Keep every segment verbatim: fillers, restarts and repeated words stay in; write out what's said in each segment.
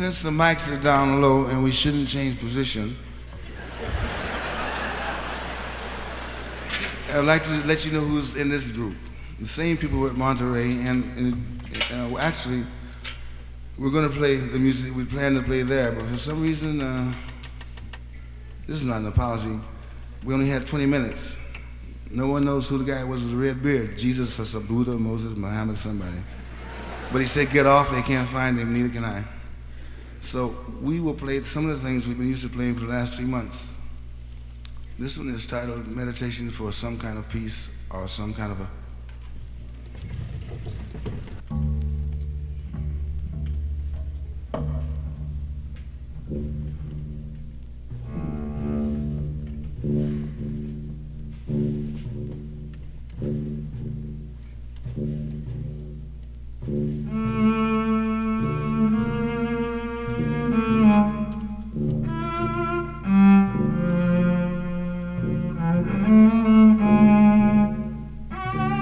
since the mics are down low and we shouldn't change position, I'd like to let you know who's in this group. The same people were at Monterey, and, and uh, actually, we're going to play the music we planned to play there, but for some reason, uh, this is not an apology. We only had twenty minutes. No one knows who the guy was with the red beard. Jesus or some Buddha, Moses, Muhammad, somebody. But he said, get off, they can't find him, neither can I. So we will play some of the things we've been used to playing for the last three months. This one is titled Meditation for Some Kind of Peace or Some Kind of a Mm-hmm.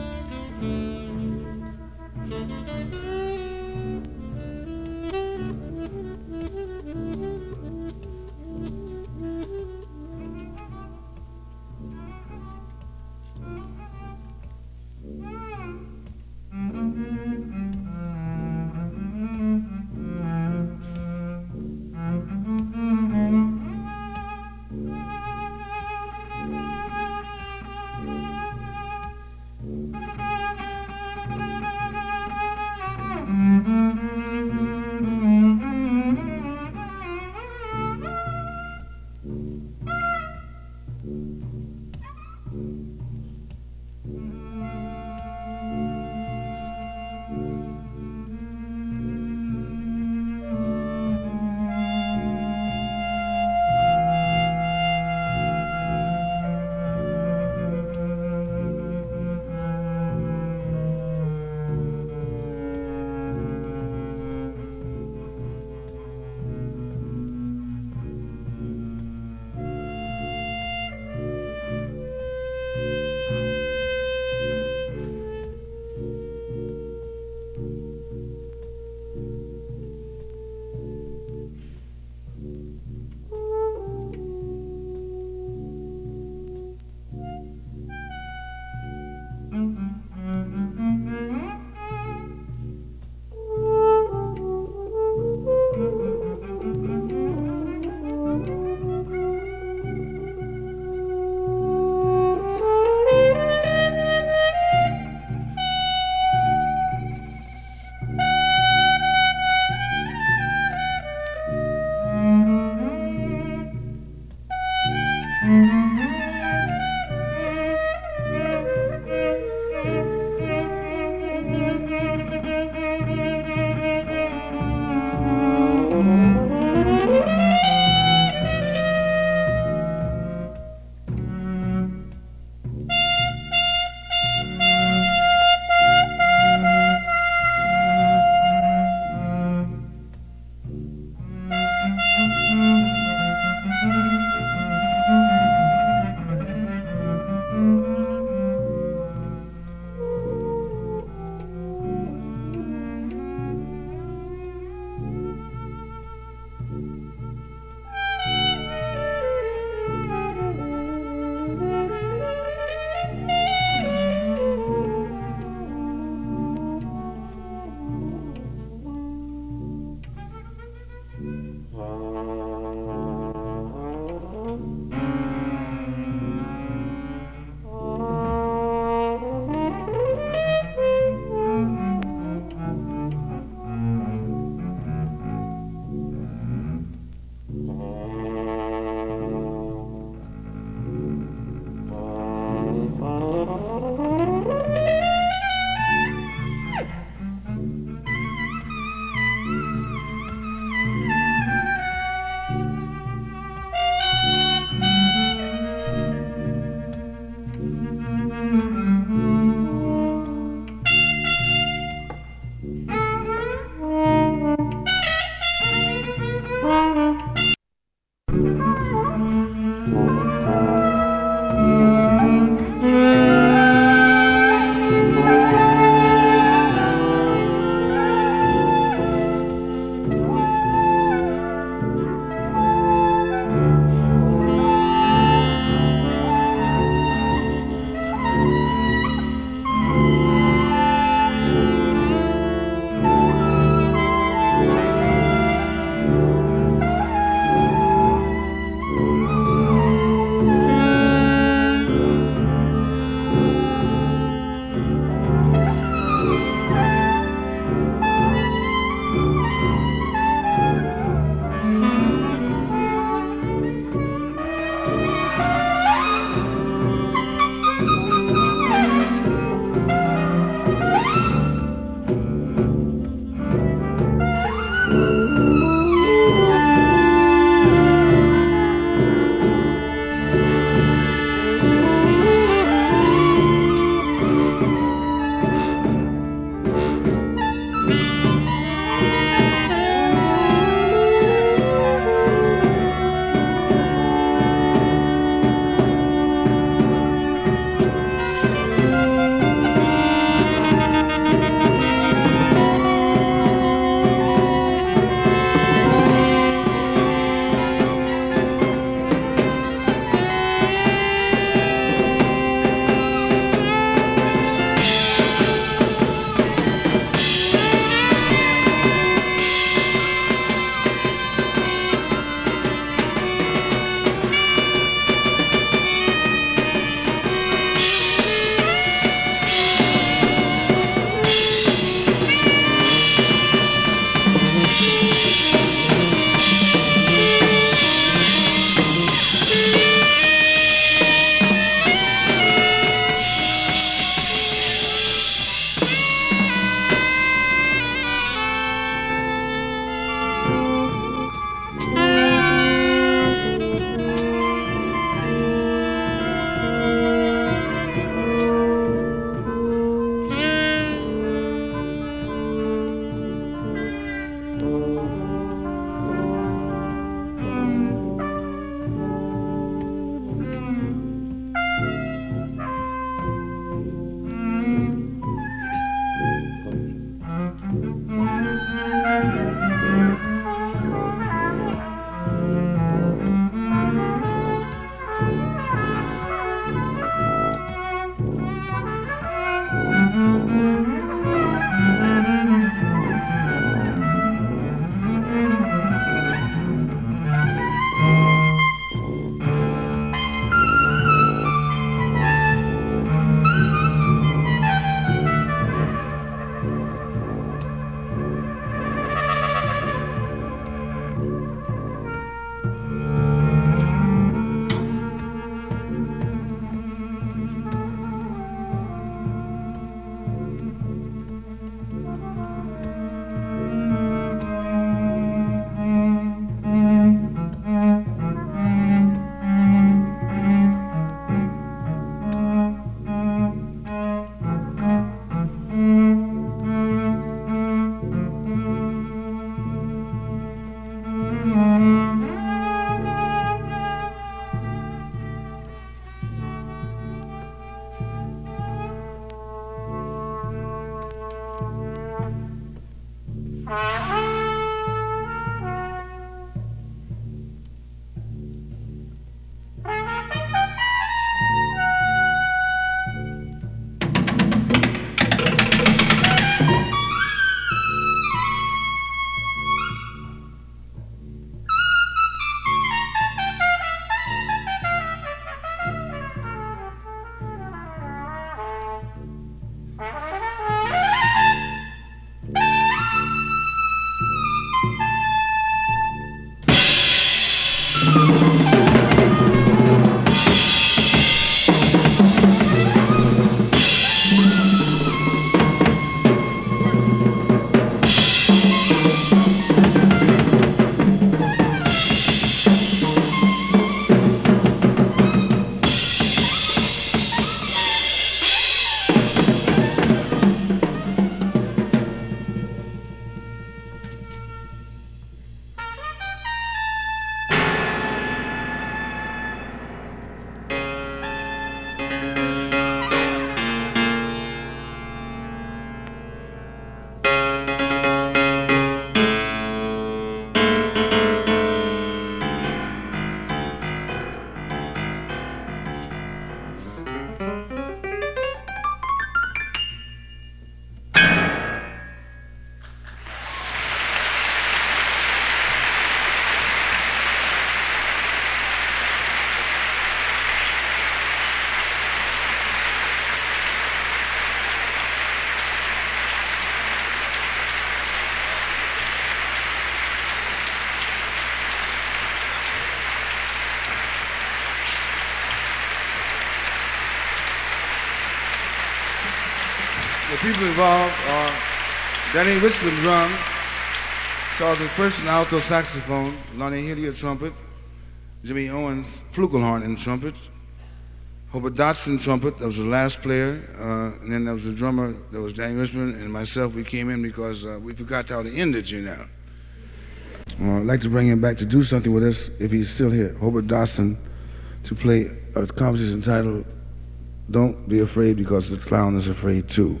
people involved are Danny Richmond drums, Sergeant Preston alto saxophone, Lonnie Hilliard trumpet, Jimmy Owens flugelhorn and trumpet, Hobart Dotson trumpet, that was the last player, uh, and then there was the drummer, that was Danny Richmond, and myself. We came in because uh, we forgot how to end it, you know. Uh, I'd like to bring him back to do something with us if he's still here. Hobart Dotson to play a composition entitled Don't Be Afraid Because the Clown is Afraid Too.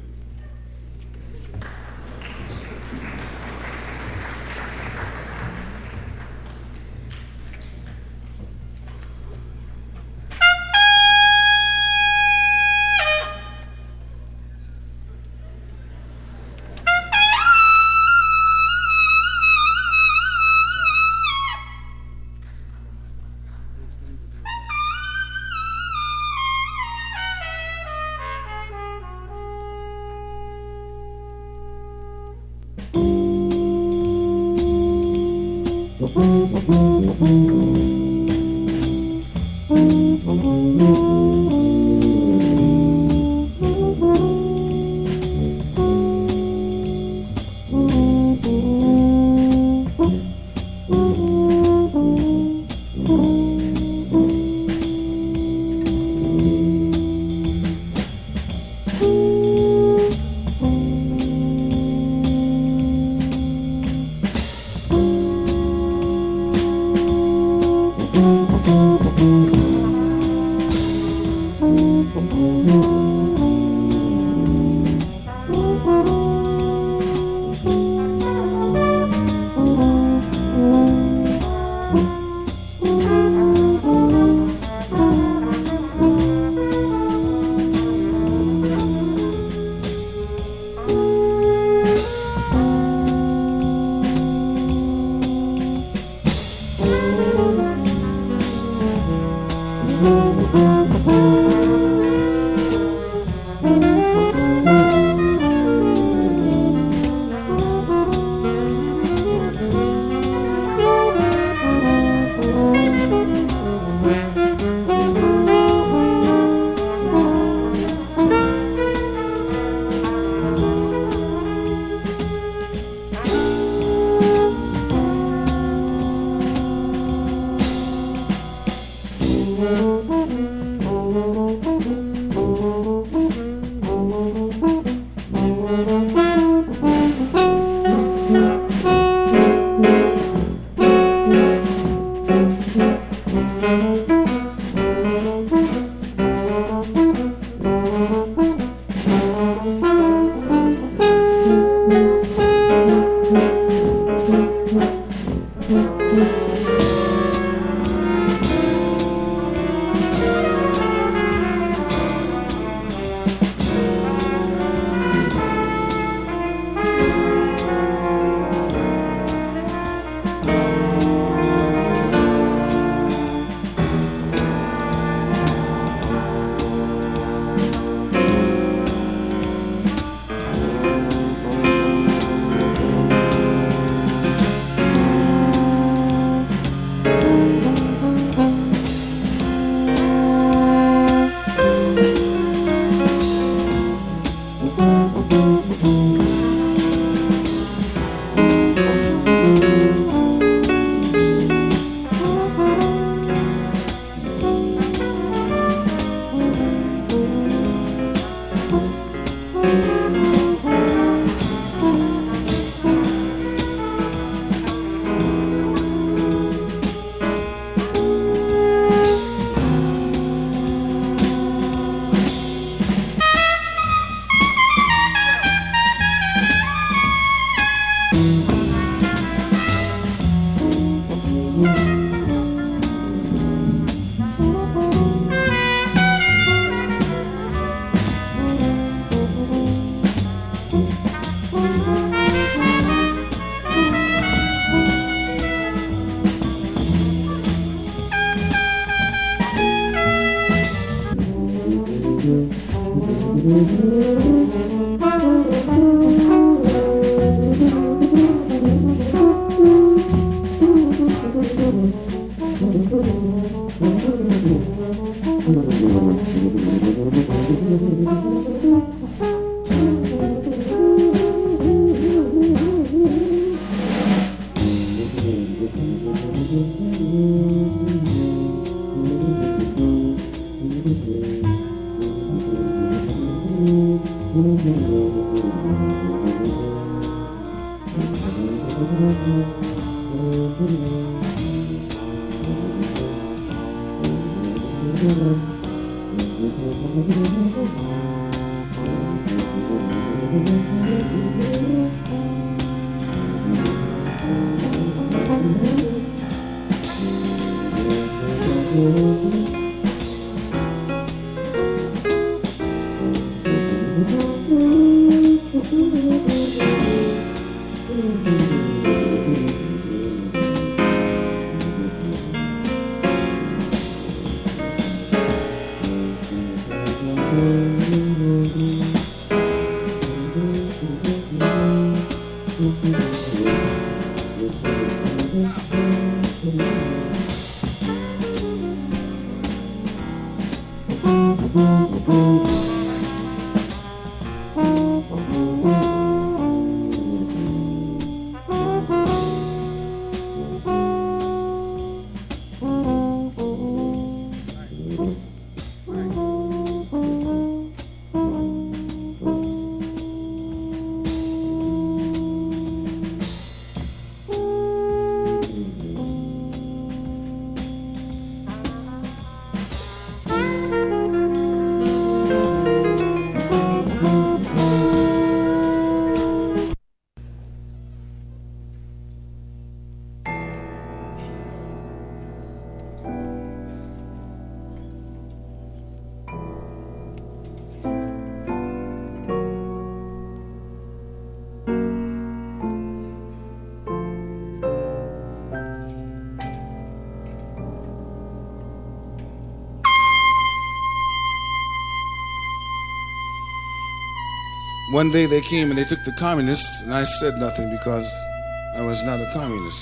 One day they came and they took the communists, and I said nothing because I was not a communist.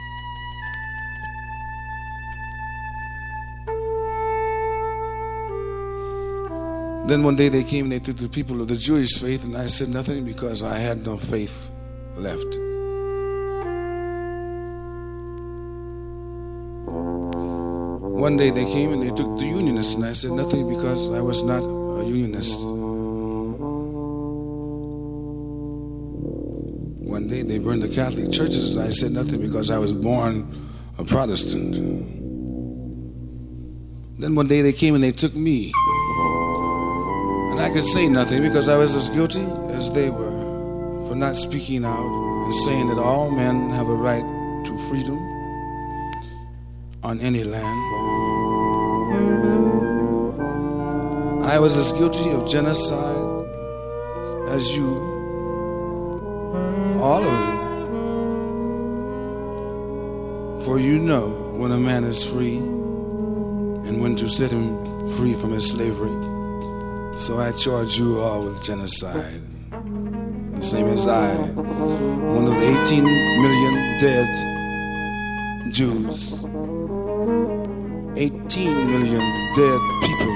Then one day they came and they took the people of the Jewish faith, and I said nothing because I had no faith left. One day they came and they took the Unionists, and I said nothing because I was not a Unionist. One day they burned the Catholic churches, and I said nothing because I was born a Protestant. Then one day they came and they took me, and I could say nothing because I was as guilty as they were for not speaking out and saying that all men have a right to freedom on any land. I was as guilty of genocide as you, all of you. For you know when a man is free and when to set him free from his slavery. So I charge you all with genocide, the same as I, one of the eighteen million dead Jews, eighteen million dead people.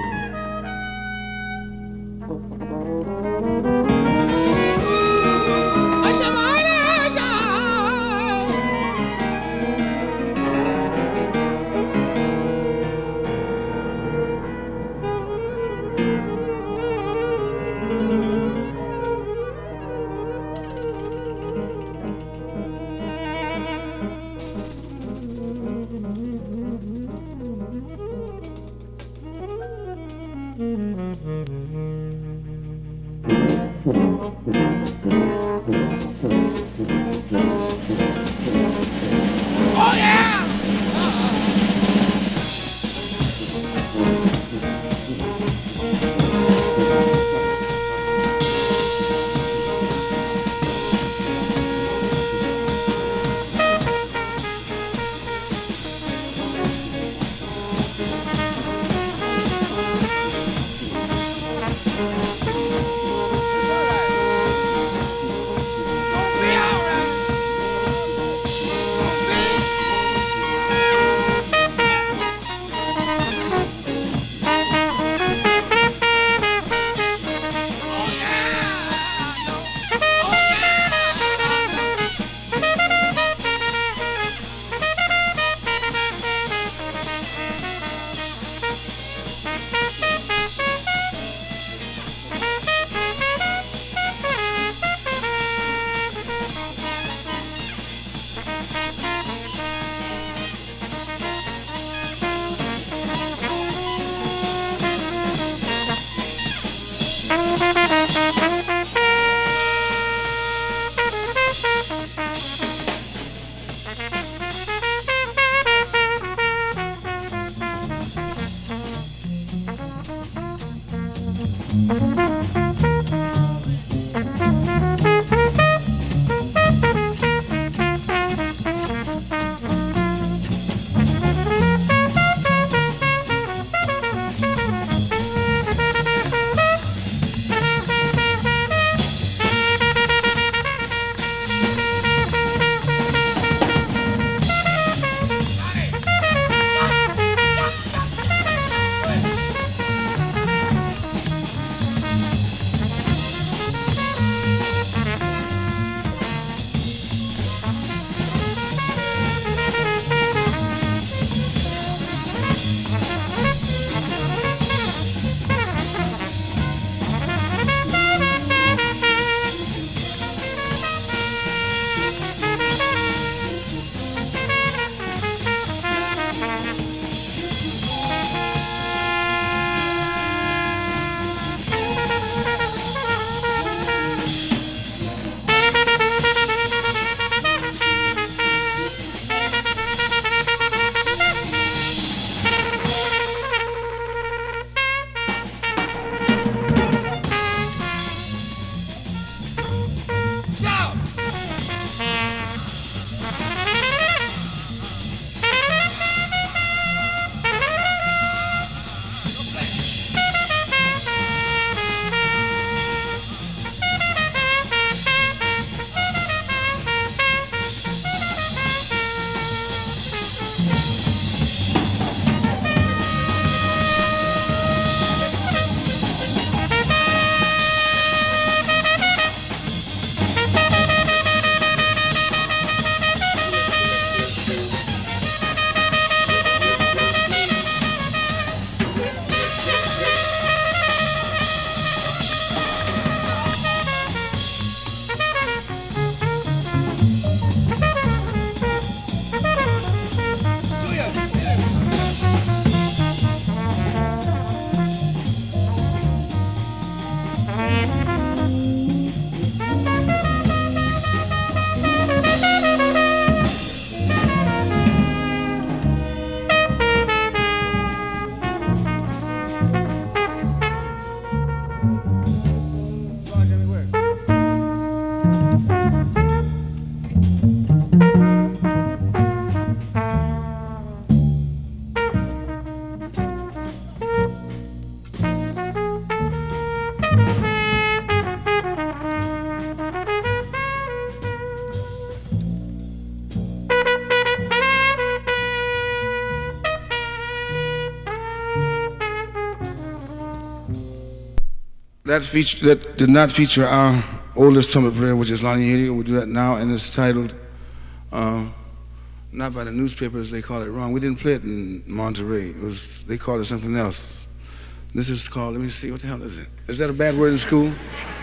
That feature that did not feature our oldest trumpet player, which is Lonnie Hedier. We'll do that now, and it's titled, uh, not by the newspapers, they call it wrong. We didn't play it in Monterey. It was, they called it something else. This is called, let me see, what the hell is it? Is that a bad word in school?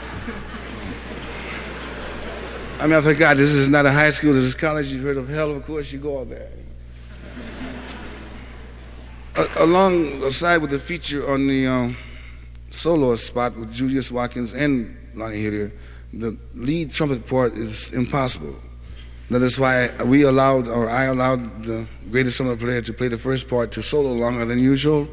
I mean, I forgot, this is not a high school, this is college. You've heard of hell, of course, you go out there. A- alongside with the feature on the um, soloist spot with Julius Watkins and Lonnie Hedier, the lead trumpet part is impossible. That is why we allowed, or I allowed the greatest trumpet player to play the first part to solo longer than usual.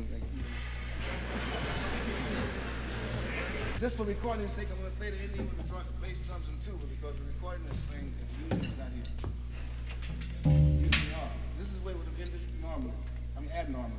Just for recording's sake, I'm going to play the ending with the drum, bass, drums, and tuba, because we're recording this thing if the union's not here. Usually are. This is the way it would have ended normally. I mean, abnormally.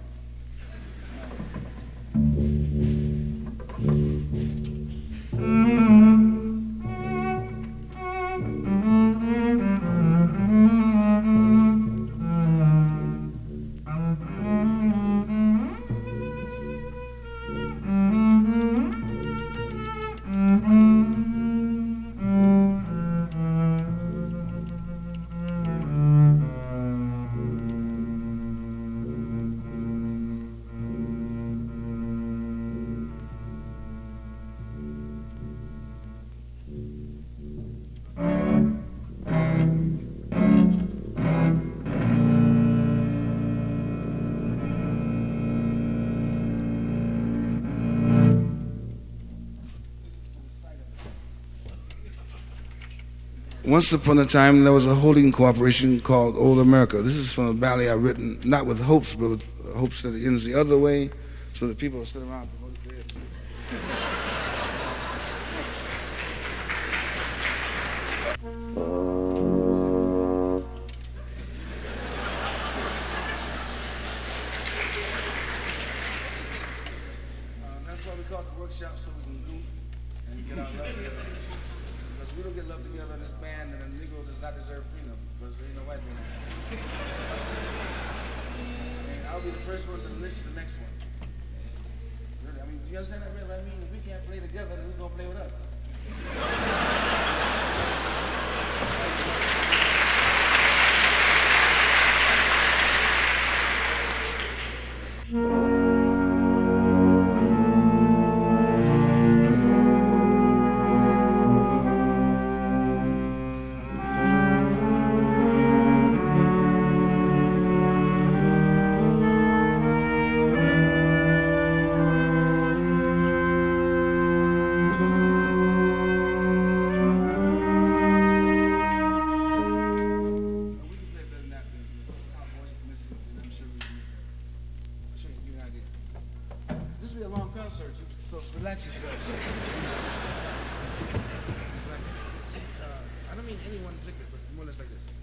Once upon a time, there was a holding corporation called Old America. This is from a ballet I've written, not with hopes, but with hopes that it ends the other way, so that people will sit around to go to bed. Uh, that's why we call it the workshop, so we can goof and get our love together. Because we don't get love together in this band, and a Negro does not deserve freedom, because there ain't no white man. And I'll be the first one to list the next one. Really, I mean, do you understand that, really? I mean, if we can't play together, then who's gonna play with us? So relax yourselves. See, uh, I don't mean any one particular, but more or less like this.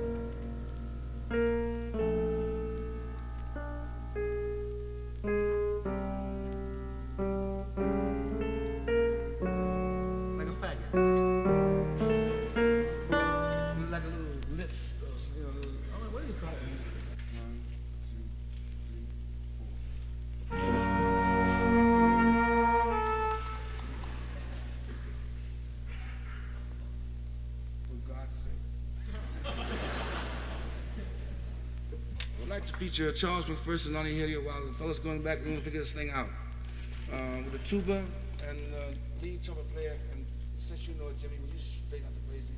Like a faggot. Like a little list, you know, little, oh, what do you call it? One, two, three, four. I'd like to feature Charles McPherson and Lonnie Hedier while the fellas going back room to figure this thing out. Um, with a tuba and uh, lead trumpet player, and since you know it, Jimmy, will you straighten out the phrasing?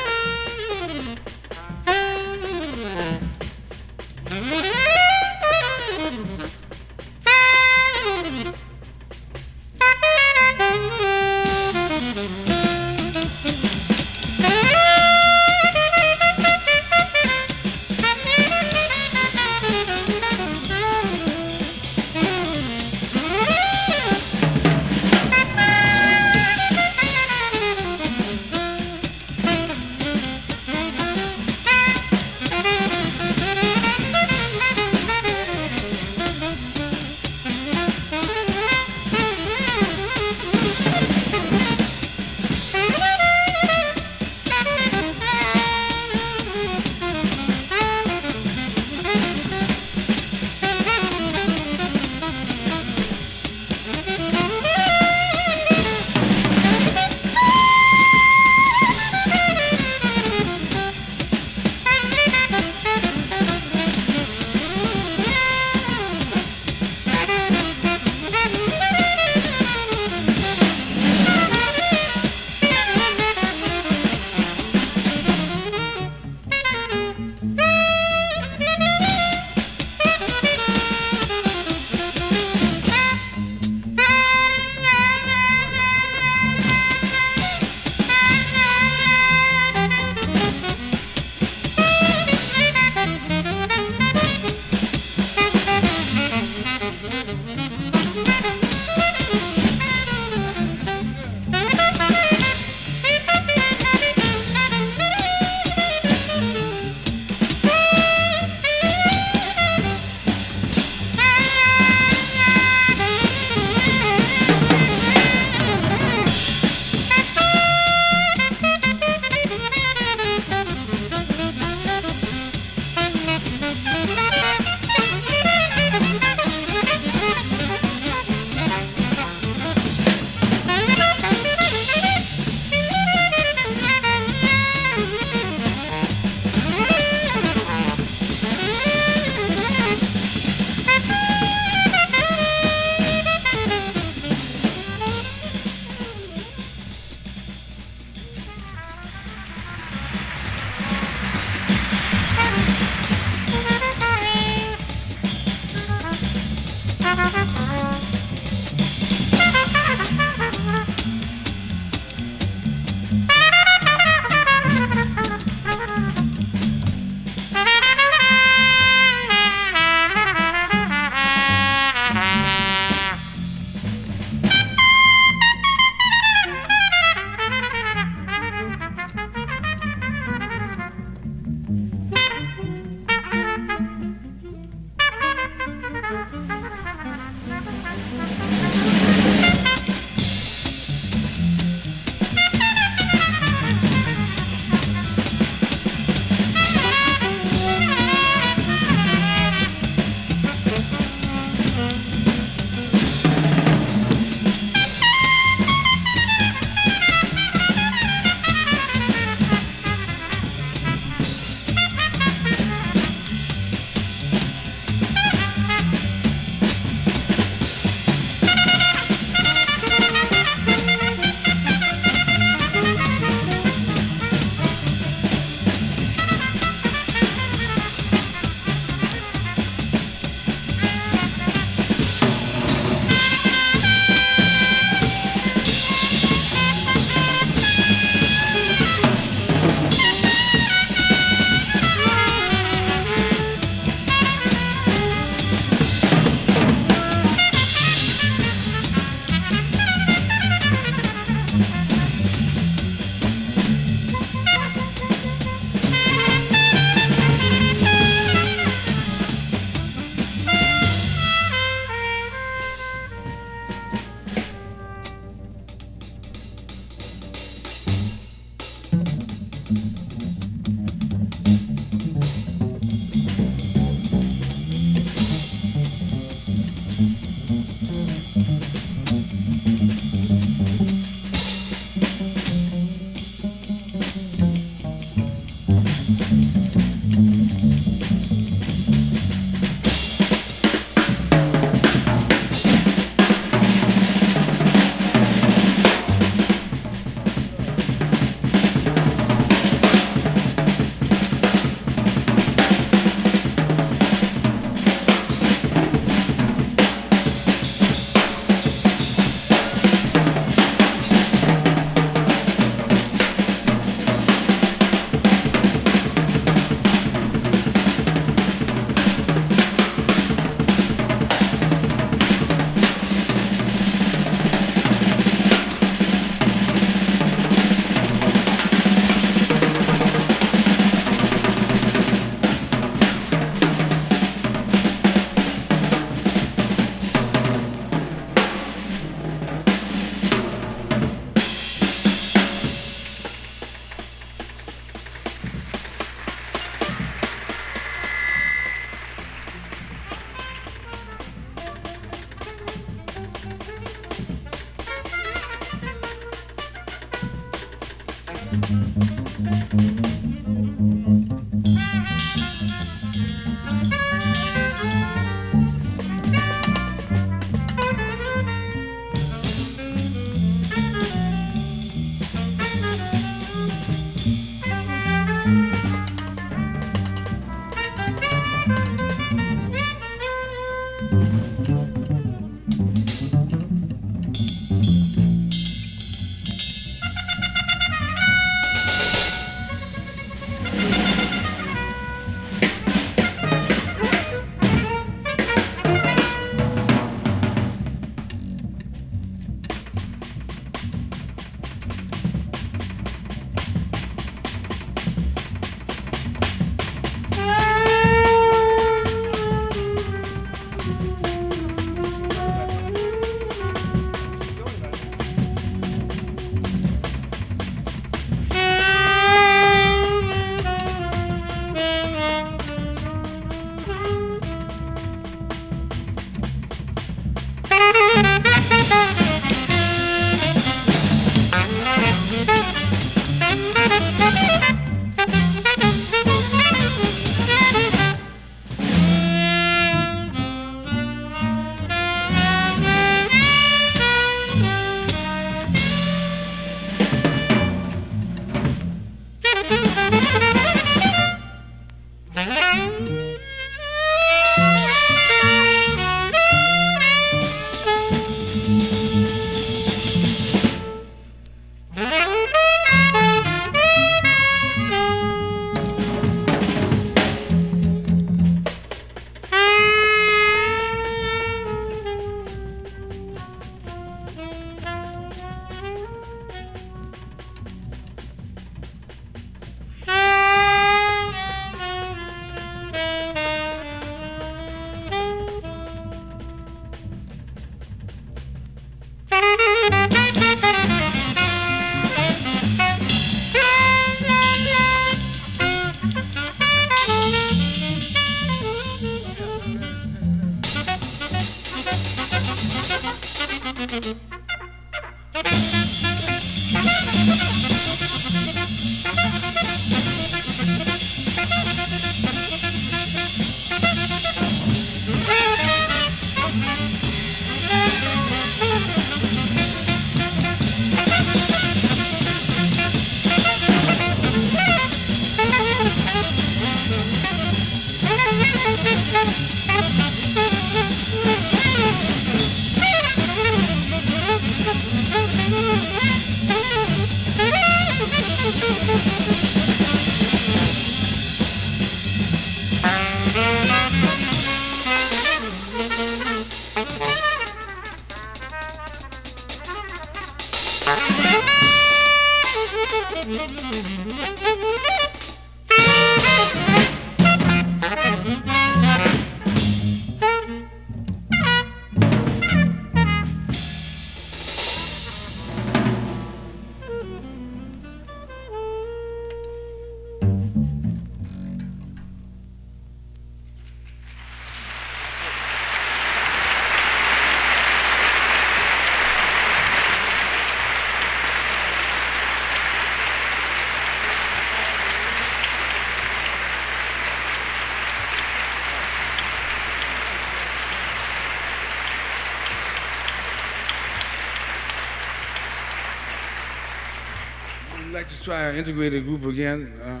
We'd like to try our integrated group again uh,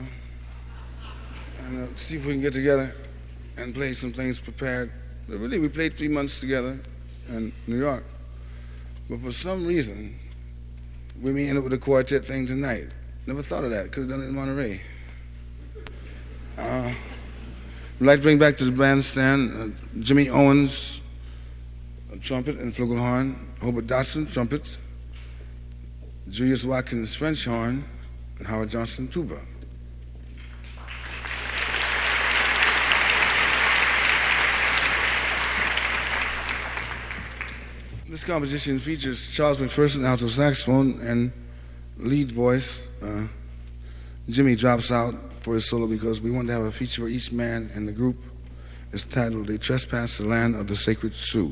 and uh, see if we can get together and play some things prepared. But really, we played three months together in New York. But for some reason, we may end up with a quartet thing tonight. Never thought of that. Could have done it in Monterey. Uh, we'd like to bring back to the bandstand uh, Jimmy Owens, a trumpet and flugelhorn, Hobart Dotson, trumpet, Julius Watkins, French horn, and Howard Johnson, tuba. This composition features Charles McPherson, alto saxophone, and lead voice. Uh, Jimmy drops out for his solo because we want to have a feature for each man in the group. It's titled "They Trespass the Land of the Sacred Sioux."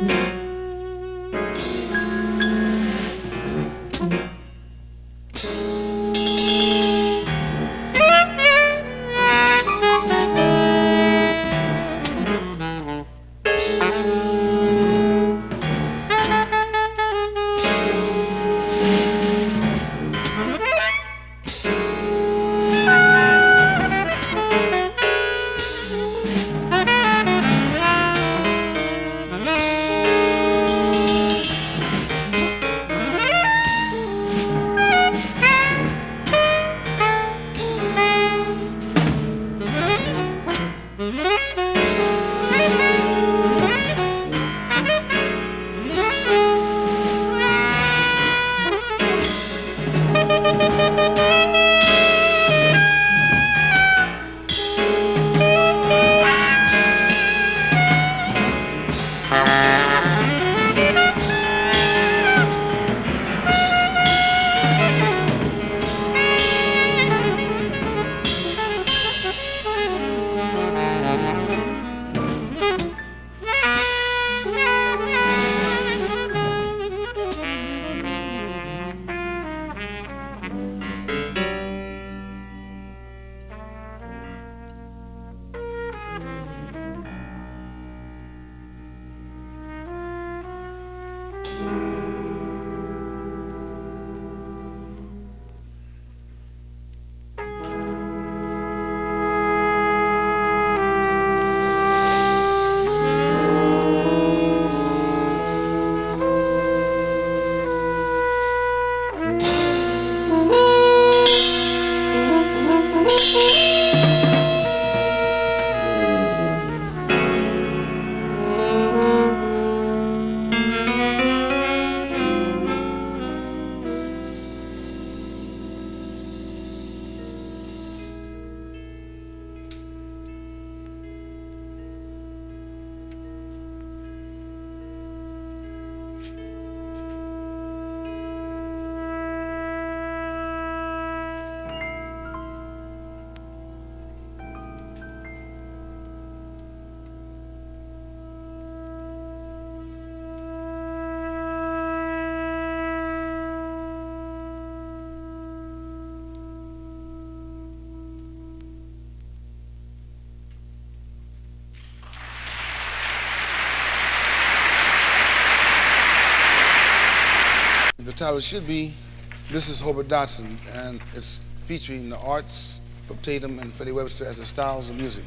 The title should be This is Hobart Dodson, and it's featuring the arts of Tatum and Freddie Webster as the styles of music.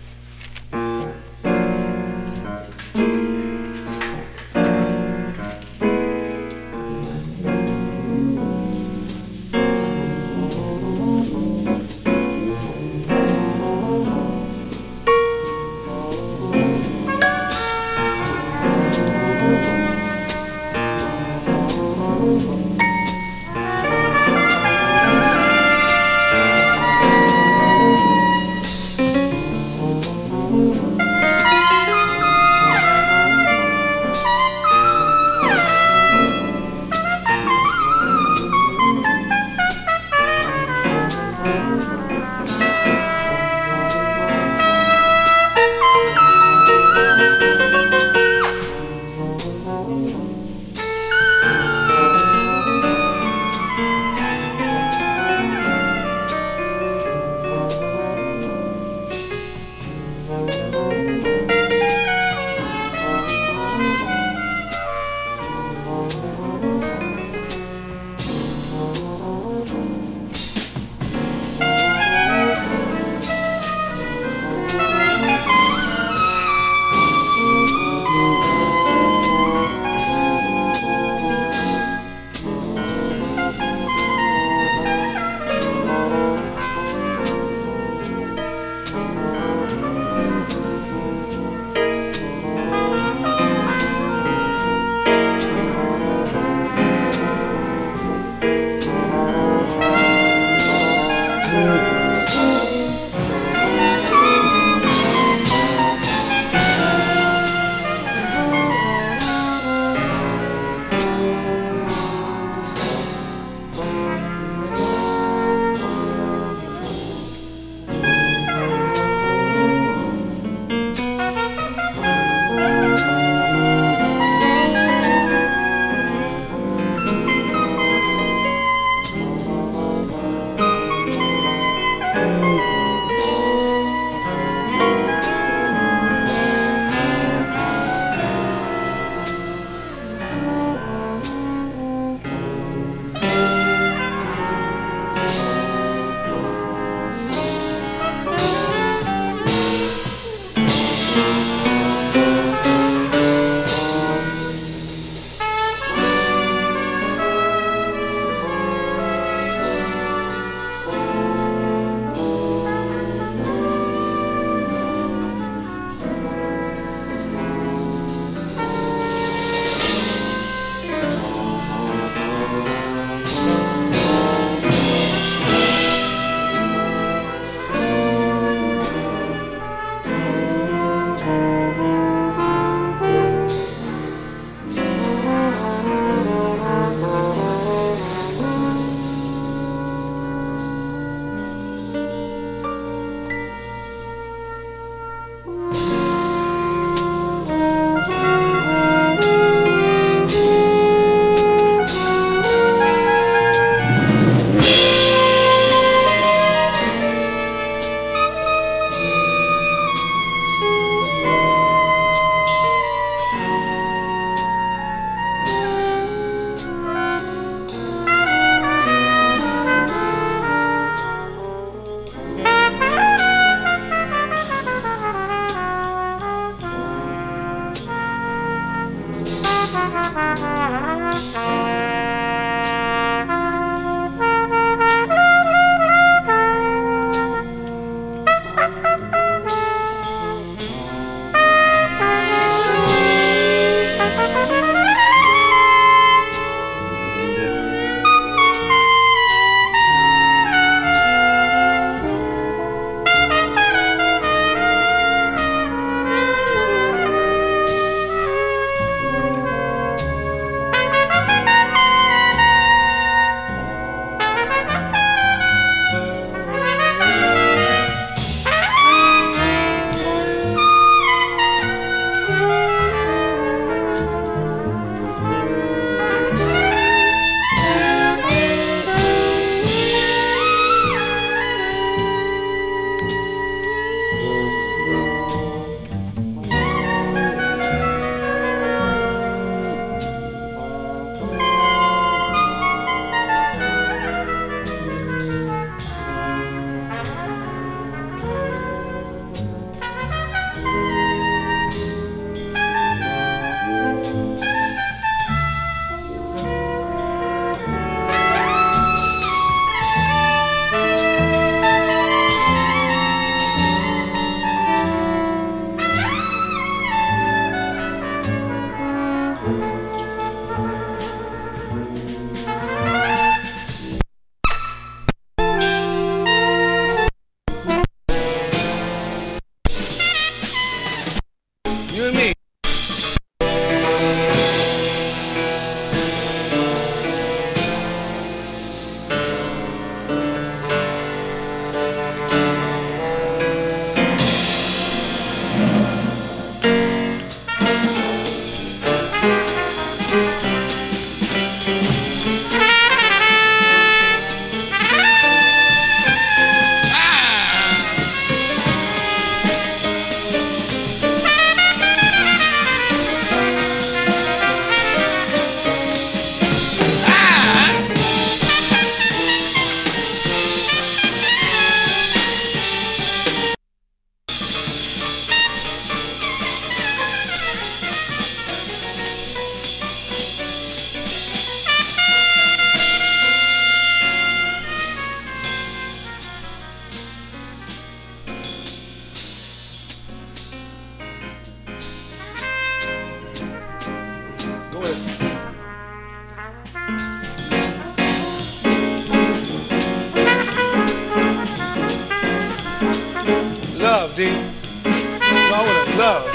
love, D. That's all with it. Love,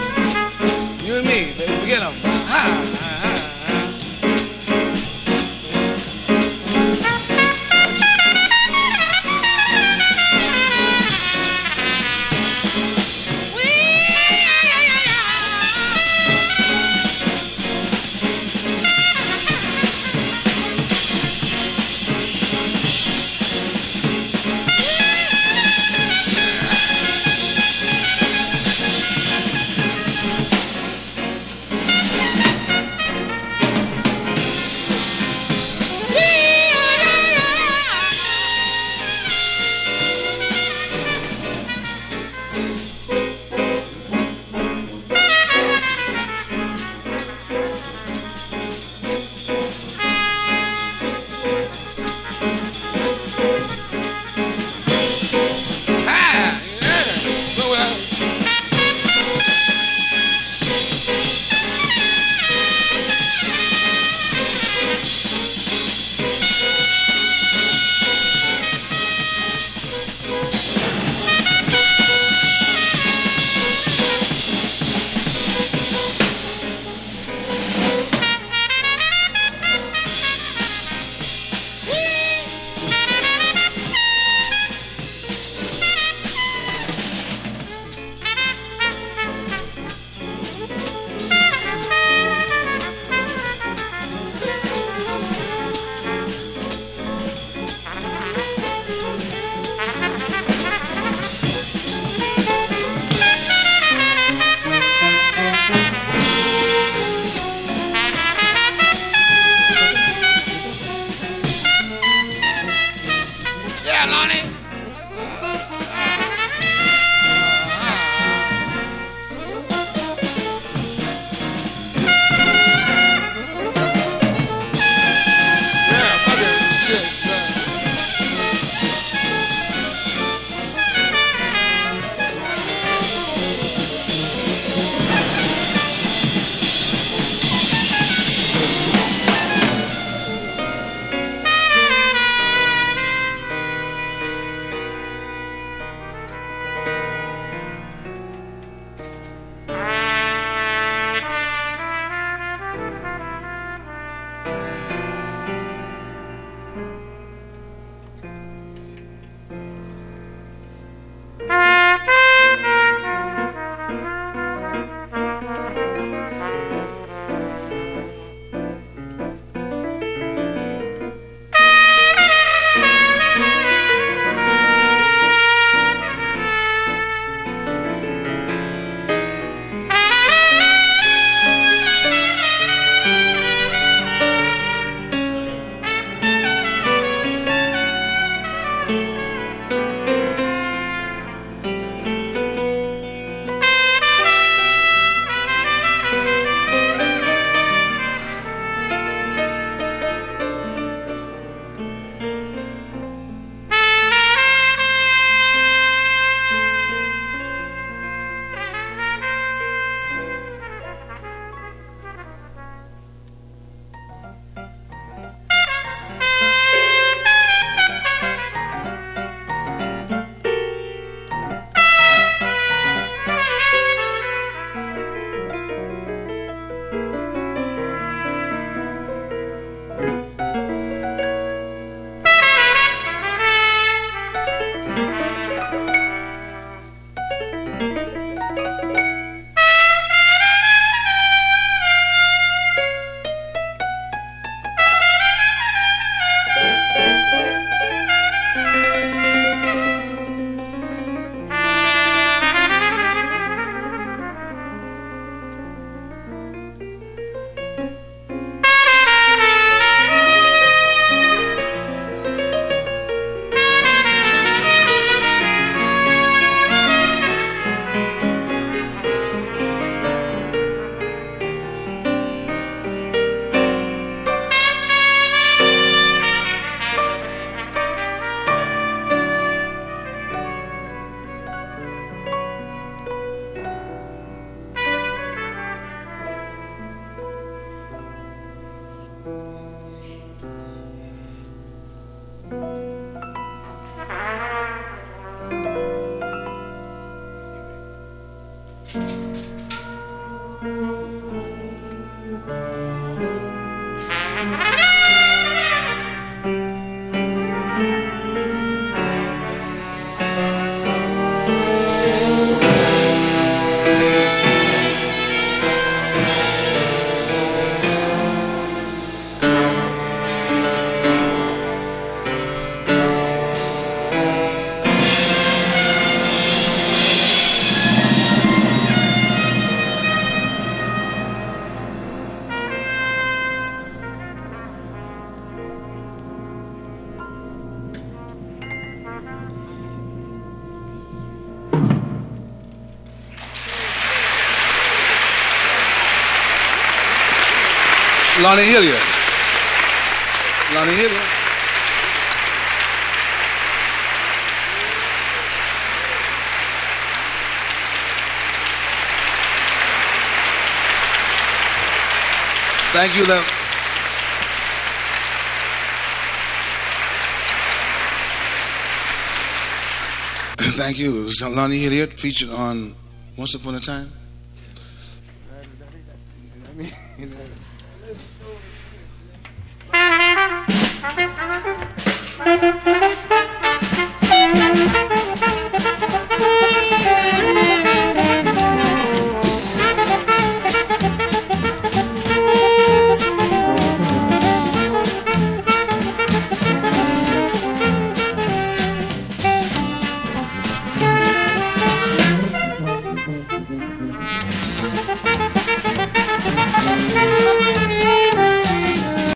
baby. You and me, baby. Forget them. Ha, ha, ha. Lonnie Hilliard. Lonnie Hilliard. Thank you, Lem. Thank you. It was Lonnie Hilliard featured on Once Upon a Time. Thank you.